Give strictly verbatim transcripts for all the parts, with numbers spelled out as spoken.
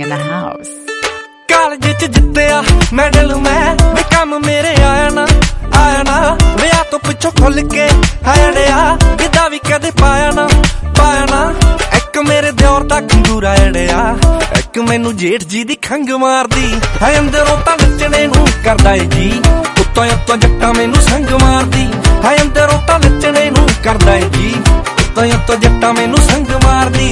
in the house. College ਚ ਜਿੱਤਿਆ medal ਮੈਂ ਵੇ ਕੰਮ ਮੇਰੇ ਆਇਆ ਨਾ ਆਇਆ ਨਾ ਵਿਆਹ ਤੋਂ ਪਿੱਛੋਂ ਖੁੱਲ ਕੇ ਹੜਿਆ ਗਿੱਧਾ ਵੀ ਕਦੇ ਪਾਇਆ ਨਾ ਪਾਇਆ ਨਾ ਇੱਕ ਮੇਰੇ ਦਿਓਰ ਦਾ ਖੰਗੂਰਾ ਅੜਿਆ ਇੱਕ ਮੈਨੂੰ ਜੇਠ ਜੀ ਦੀ ਖੰਗ ਮਾਰਦੀ ਹੈ ਅੰਦਰੋਂ ਤਾਂ ਨੱਚਣੇ ਨੂੰ ਕਰਦਾ ਏ ਜੀ ਉੱਤੋਂ ਉੱਤੋਂ ਜੱਟਾਂ ਮੈਨੂੰ ਸੰਗ ਮਾਰਦੀ ਹੈ ਅੰਦਰੋਂ ਤਾਂ ਨੱਚਣੇ ਨੂੰ ਕਰਦਾ ਏ ਜੀ ਉੱਤੋਂ ਉੱਤੋਂ ਜੱਟਾਂ ਮੈਨੂੰ ਸੰਗ ਮਾਰਦੀ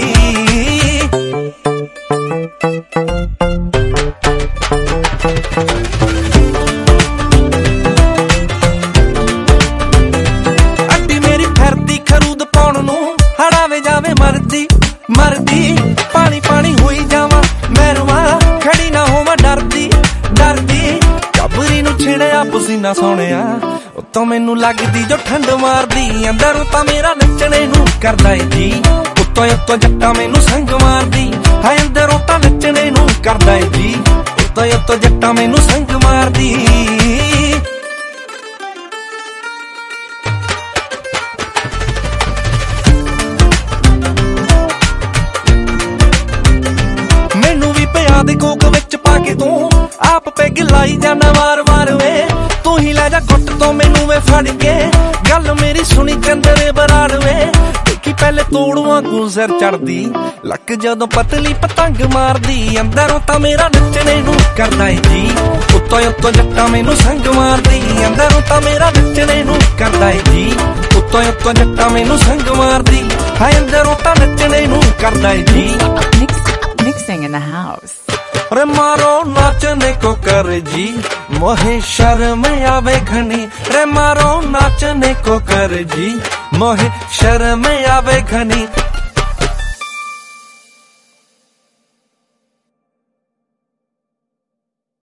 ਅੱਡੀ ਮੇਰੀ ਫਿਰਦੀ ਖਰੂਦ ਪਾਉਣ ਨੂੰ ਹੜਾਵੇ ਜਾਵੇ ਮਰਦੀ ਮਰਦੀ ਪਾਣੀ ਪਾਣੀ ਹੋਈ ਜਾਵਾਂ ਮੈਂ ਰਵਾਂ ਖੜੀ ਨਾ ਹੋਵਾਂ ਡਰਦੀ ਡਰਦੀ ਕਬਰੀ ਨੂੰ ਛਿੜਿਆ ਪਸੀਨਾ ਸੋਹਣਿਆ ਉੱਤੋਂ ਮੈਨੂੰ ਲੱਗਦੀ ਜੋ ਠੰਡ ਮਾਰਦੀ ਅੰਦਰੋਂ ਤਾਂ ਮੇਰਾ ਨੱਚਣੇ ਨੂੰ ਕਰਦਾ ਏ ਜੀ ਉੱਤੋਂ ਉੱਤੋਂ ਜੱਟਾਂ ਮੈਨੂੰ ਸੰਗ ਮਾਰਦੀ ਹੈ ਅੰਦਰੋਂ ਤਾਂ ਨੱਚਣੇ ਨੂੰ ਕਰਦਾ ਏ ਜੀ ਉੱਤੋਂ ਉੱਤੋਂ ਜੱਟਾਂ ਮੈਨੂੰ ਸੰਗ ਮਾਰਦੀ ਮੈਨੂੰ ਵੀ ਪਿਆ ਦੇ ਕੋਕ ਵਿੱਚ ਪਾ ਕੇ ਤੂੰ ਆਪ ਪੈਗ ਲਾਈ ਜਾਣਾ ਵਾਰ ਵਾਰ ਵੇ ਤੂੰ ਹੀ ਲੈ ਜਾ ਗੁੱਟ ਤੋਂ ਮੈਨੂੰ ਵੇ ਫੜ ਕੇ ਗੱਲ ਮੇਰੀ ਸੁਣੀ ਚੰਦਰੇ ਬਰਾੜ ਵੇ ਦੇਖੀ ਪਹਿਲੇ ਤੋੜੂਆਂ ਗੂ ਸਿਰ ਚੜਦੀ ਲੱਕ ਜਦੋਂ ਪਤਲੀ ਪਤੰਗ ਮਾਰਦੀ ਅੰਦਰੋਂ ਤਾਂ ਮੇਰਾ ਨੱਚਣੇ ਨੂੰ ਕਰਦਾ ਏ ਜੀ ਉੱਤੋਂ ਉੱਤੋਂ ਜੱਟਾਂ ਮੈਨੂੰ ਸੰਗ ਮਾਰਦੀ ਅੰਦਰੋਂ ਤਾਂ ਮੇਰਾ ਨੱਚਣੇ ਨੂੰ ਕਰਦਾ ਏ ਜੀ ਉੱਤੋਂ ਉੱਤੋਂ ਜੱਟਾਂ ਮੈਨੂੰ ਸੰਗ ਮਾਰਦੀ ਹੈ ਅੰਦਰੋਂ ਤਾਂ ਨੱਚਣੇ ਨੂੰ ਕਰਦਾ ਏ ਜੀ Mixing in the house. रे मारो नाचने को कर जी मोहे शर्म आवे घनी रे मारो नाचने को कर जी मोहे शर्म आवे घनी